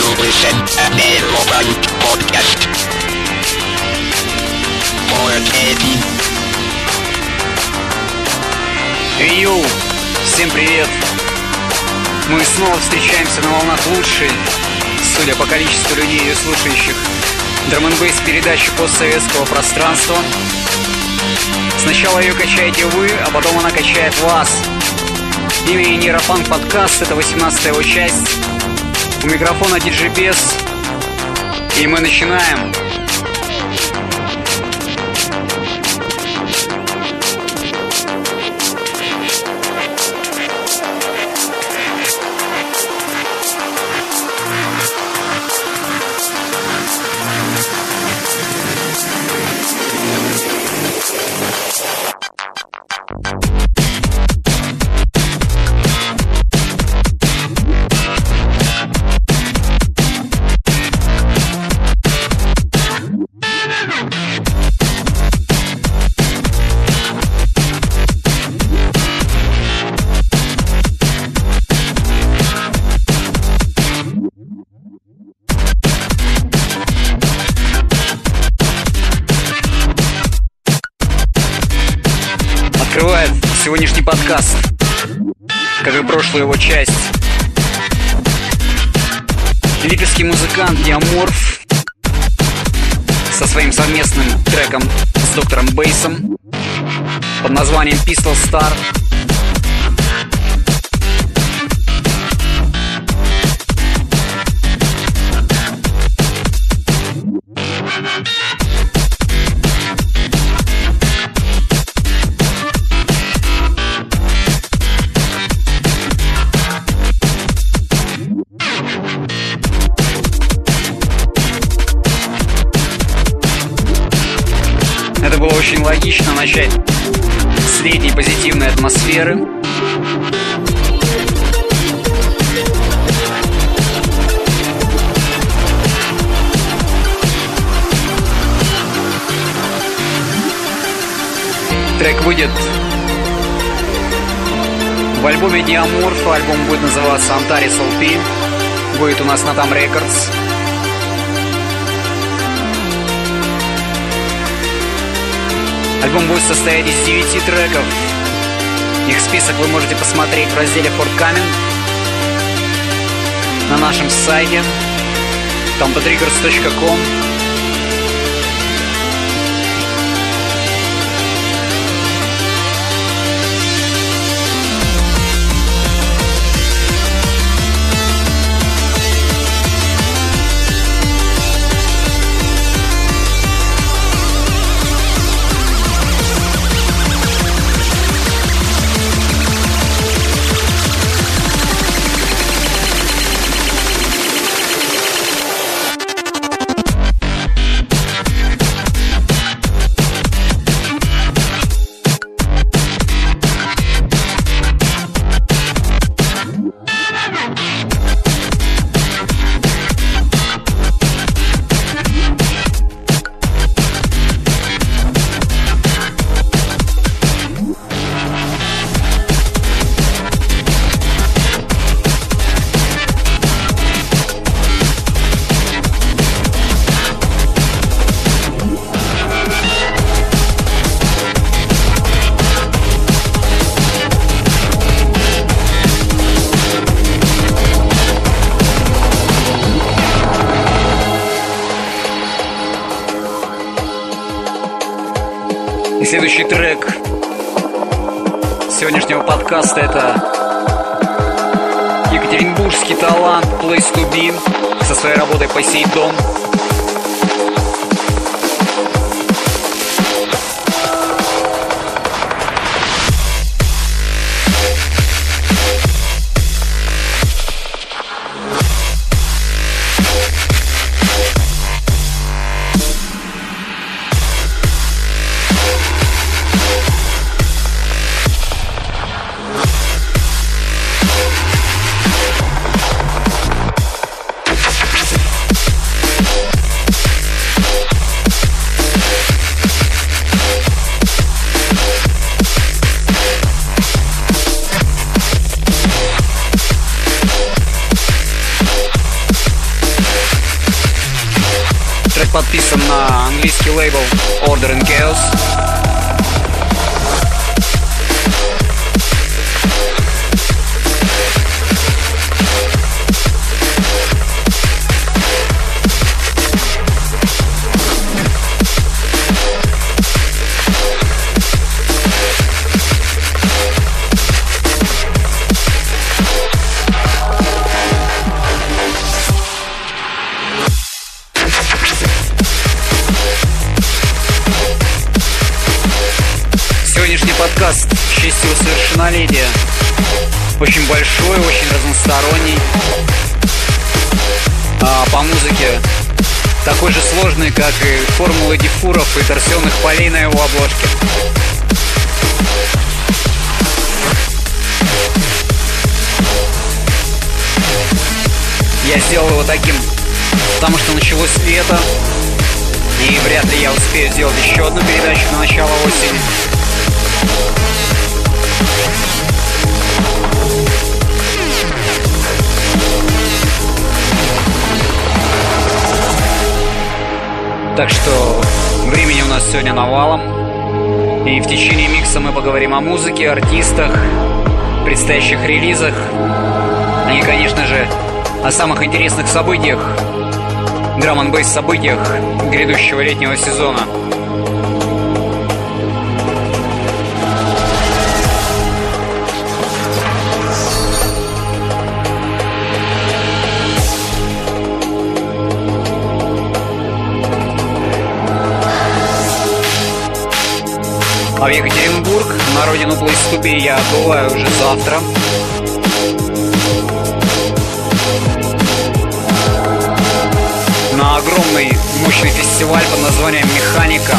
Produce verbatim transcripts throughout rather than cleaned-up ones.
услышать Меломан подкаст. Йоу, всем привет! Мы снова встречаемся на волнах лучшей, судя по количеству людей, ее слушающих, драм-н-бейс передачи постсоветского пространства. Сначала ее качаете вы, а потом она качает вас. Имя Нейропанк подкаст, это восемнадцатая его часть. У микрофона диджей Бес, и мы начинаем. Открывает сегодняшний подкаст, как и прошлую его часть, липовский музыкант Диаморф со своим совместным треком с доктором Бейсом под названием Pistol Star. Это было очень логично начать с летней позитивной атмосферы. Трек выйдет в альбоме Диаморфа. Альбом будет называться Antares эл пи. Будет у нас на Там Records. Альбом будет состоять из девяти треков. Их список вы можете посмотреть в разделе Forthcoming на нашем сайте тампотриггерс точка ком. И следующий трек сегодняшнего подкаста — это екатеринбургский талант Place to Be со своей работой Посейдон. подписан на английский лейбл Order and Chaos. Сегодняшний подкаст в честь его совершеннолетия очень большой, очень разносторонний. А по музыке такой же сложный, как и формулы диффуров и торсионных полей на его обложке. Я сделал его таким, потому что началось лето, и вряд ли я успею сделать еще одну передачу на начало осени. Так что времени у нас сегодня навалом. И в течение микса мы поговорим о музыке, артистах, предстоящих релизах. И, конечно же, о самых интересных событиях, драм-н-бейс событиях грядущего летнего сезона. А в Екатеринбург, на родину плейступей, я отбываю уже завтра. На огромный мощный фестиваль под названием «Механика».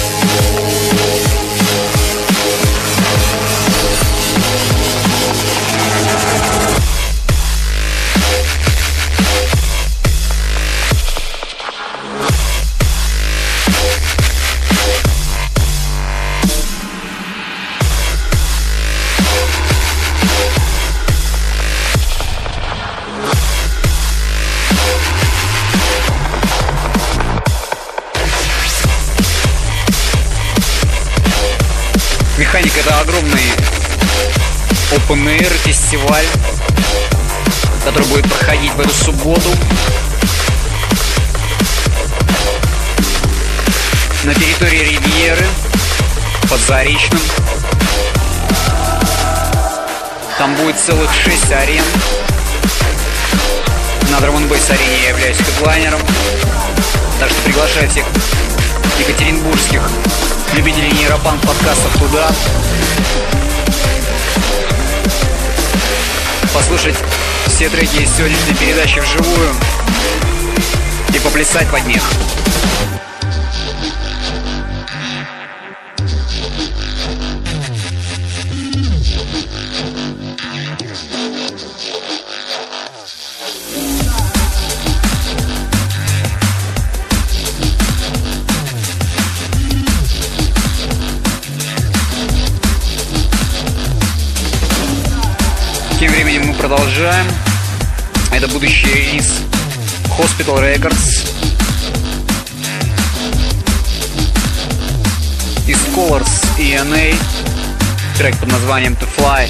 «Механика» — это огромный open-air фестиваль, который будет проходить в эту субботу на территории Ривьеры под Заречным. Там будет целых шесть арен. На драм-н-бейс арене я являюсь хедлайнером, так что приглашаю всех екатеринбургских любителей нейропанк подкастов туда послушать все треки из сегодняшней передачи вживую и поплясать под них. Тем временем мы продолжаем. Это будущий релиз Hospital Records из Colors и эн эй. Трек под названием To Fly.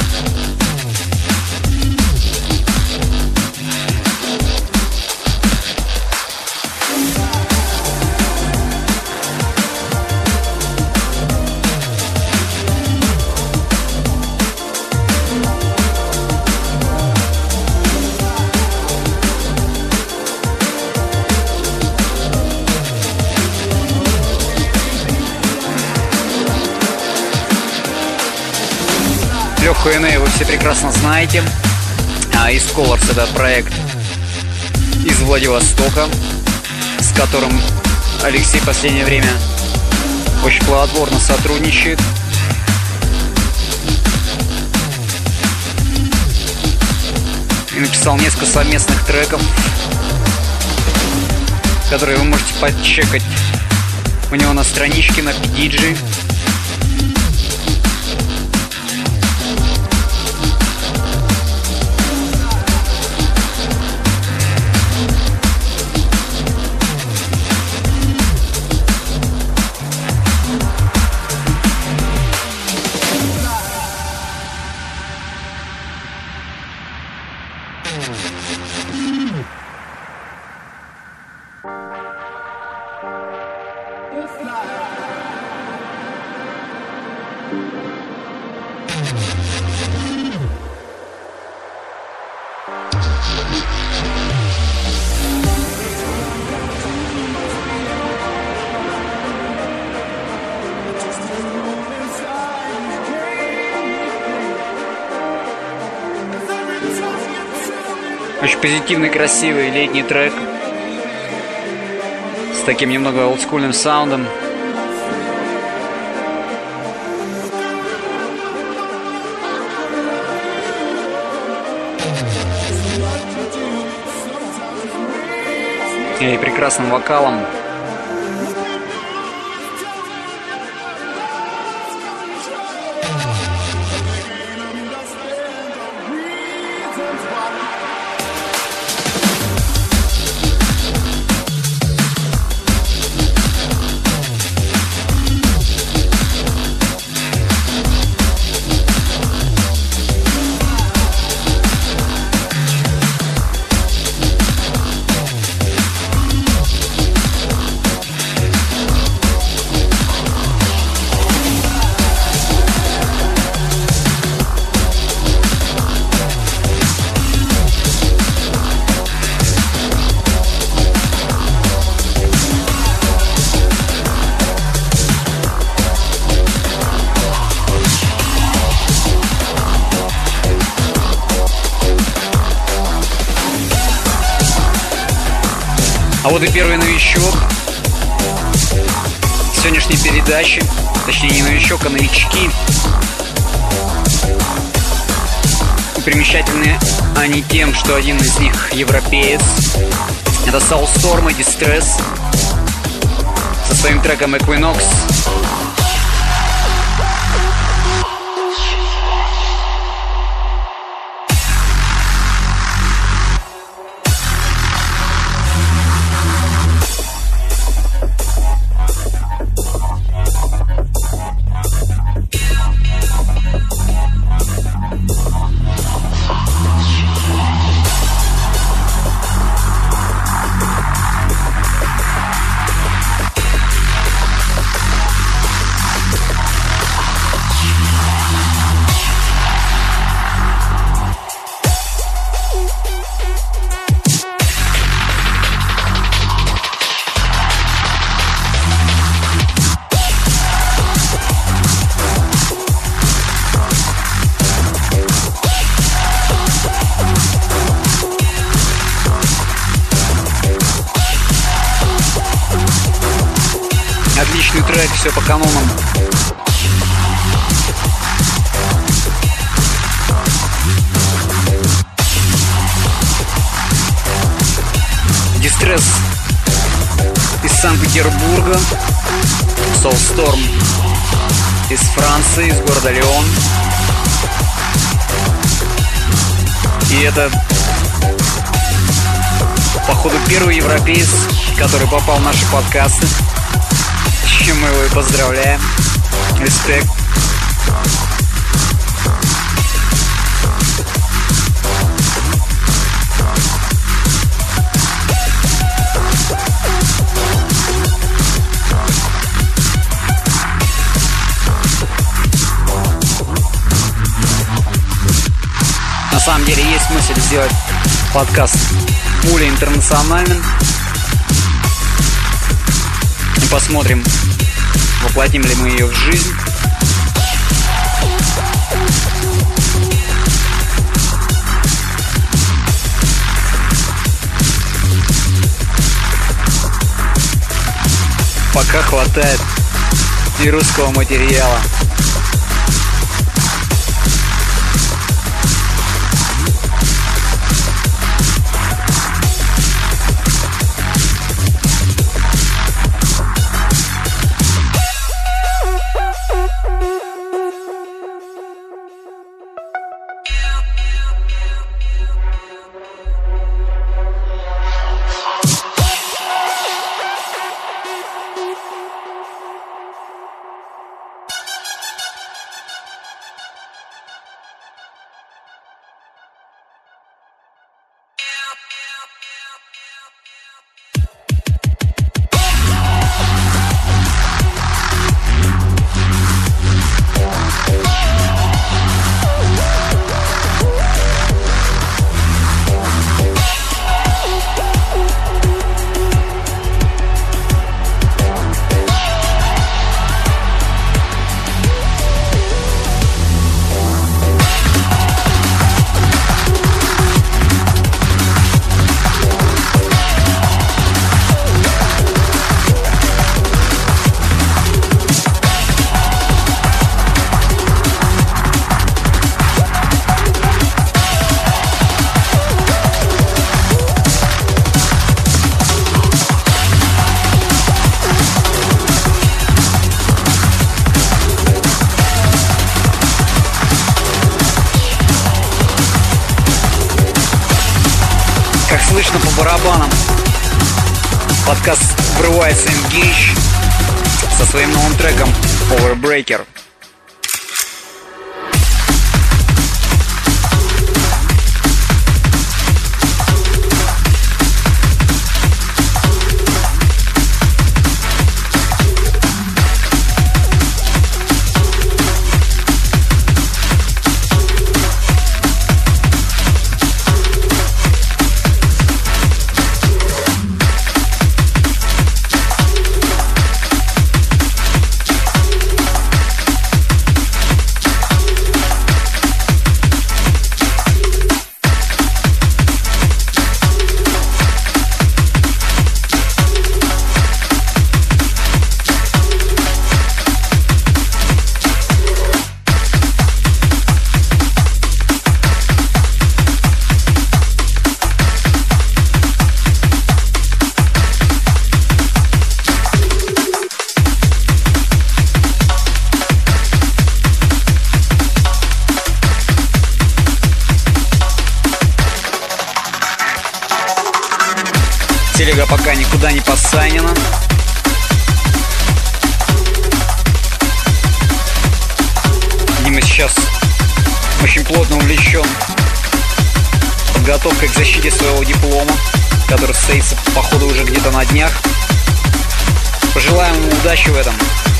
Леху эн эй вы все прекрасно знаете. А из Colors — это проект из Владивостока, с которым Алексей в последнее время очень плодотворно сотрудничает. И написал несколько совместных треков, которые вы можете подчекать у него на страничке на пи ди джи. Очень позитивный, красивый летний трек с таким немного олдскульным саундом. И прекрасным вокалом. А вот и первый новичок сегодняшней передачи. Точнее, не новичок, а новички. И примечательны они тем, что один из них европеец. Это Soulstorm и Distress со своим треком Equinox. Отличный трек, все по канонам. Distress из Санкт-Петербурга, Soulstorm из Франции, из города Лион. И это, походу, первый европеец, который попал в наши подкасты. С чем мы его и поздравляем. Респект. На самом деле есть мысль сделать подкаст более интернациональным. И посмотрим, воплотим ли мы ее в жизнь. Пока хватает и русского материала. точно по барабанам. Подкаст врывается Engage со своим новым треком Overbreaker. Телега пока никуда не посайнена. Дима сейчас очень плотно увлечен подготовкой к защите своего диплома, который состоится, походу, уже где-то на днях. Пожелаем ему удачи в этом.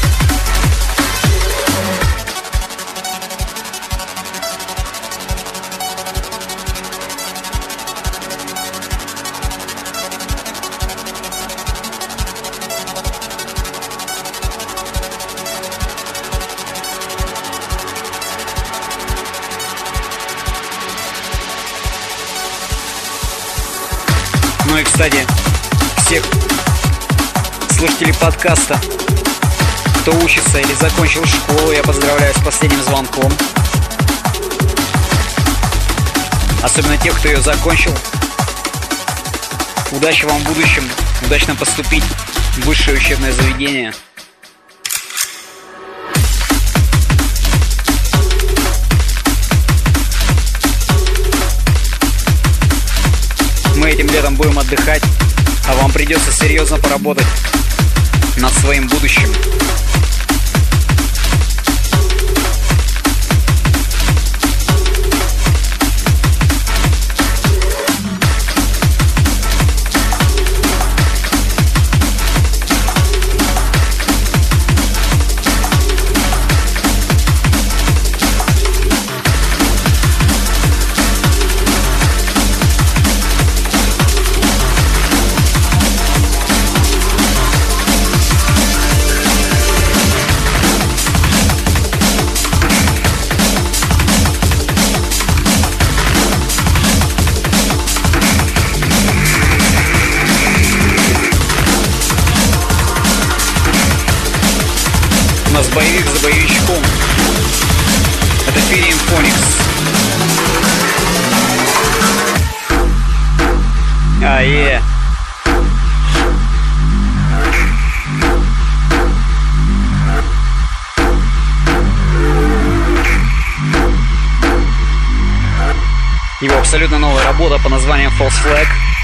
Ну и, кстати, всех слушателей подкаста, кто учится или закончил школу, я поздравляю с последним звонком. Особенно тех, кто ее закончил. Удачи вам в будущем, удачно поступить в высшее учебное заведение. Мы этим летом будем отдыхать, а вам придется серьезно поработать над своим будущим. У нас боевик за боевичком. Это Фирием Фоникс. А, е. Его абсолютно новая работа по названию False Flag.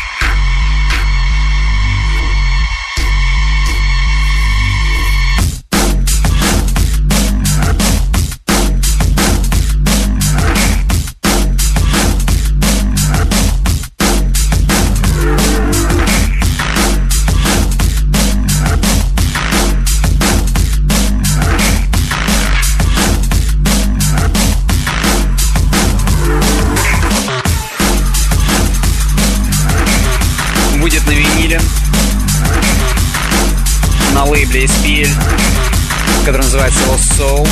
Будет на виниле, на лейбле эс пи эль, который называется Lost Soul.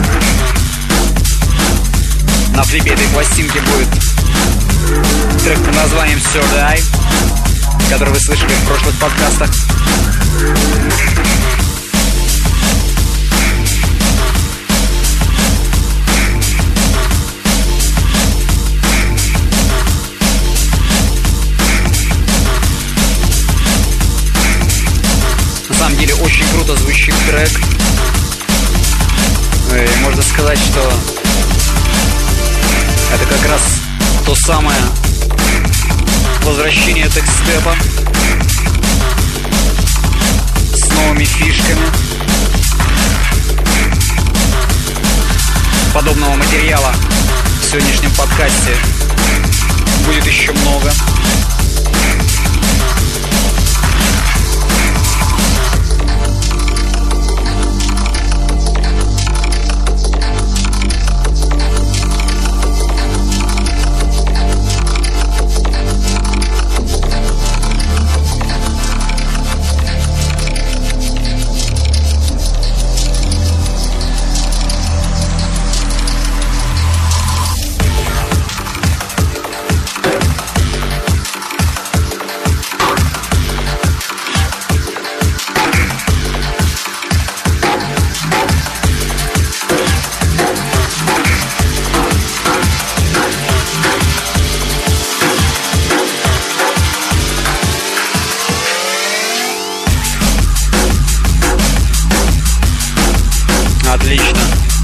На флипе этой пластинки будет трек под названием Third Eye, который вы слышали в прошлых подкастах. На самом деле очень круто звучит трек. И можно сказать, что это как раз то самое Возвращение текстепа с новыми фишками. Подобного материала в сегодняшнем подкасте будет еще много. Отлично.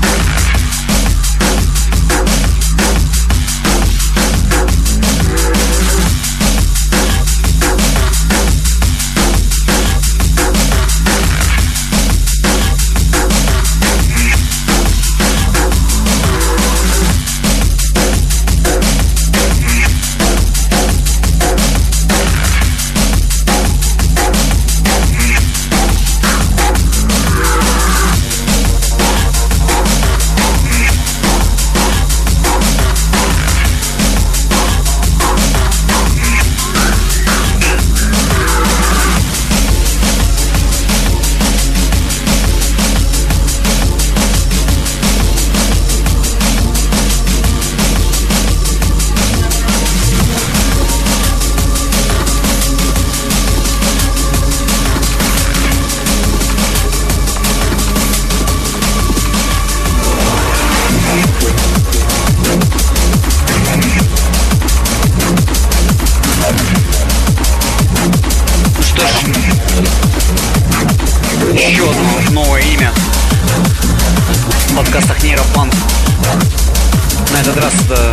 Еще одно новое имя в подкастах Нейропанк. На этот раз это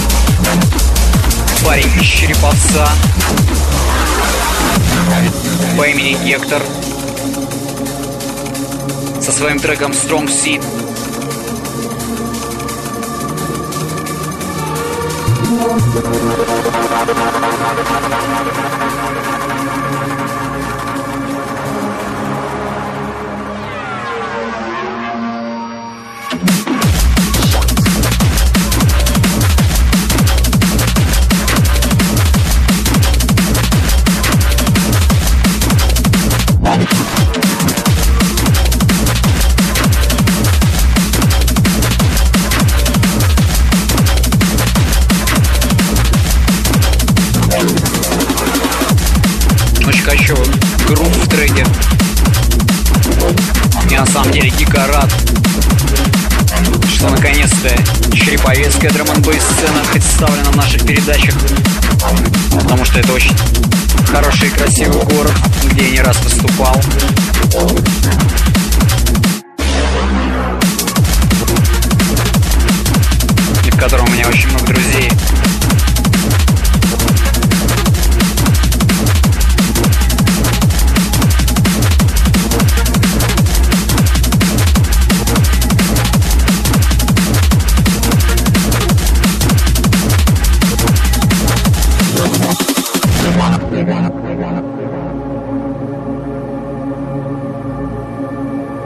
парень из Череповца по имени Гектор со своим треком Strong Seed. Очень качевый грув в треке. Я на самом деле дико рад, что наконец-то череповецкая драм-н-бейс сцена представлена в наших передачах, потому что это очень хороший и красивый город, где я не раз выступал. И в котором у меня очень много друзей.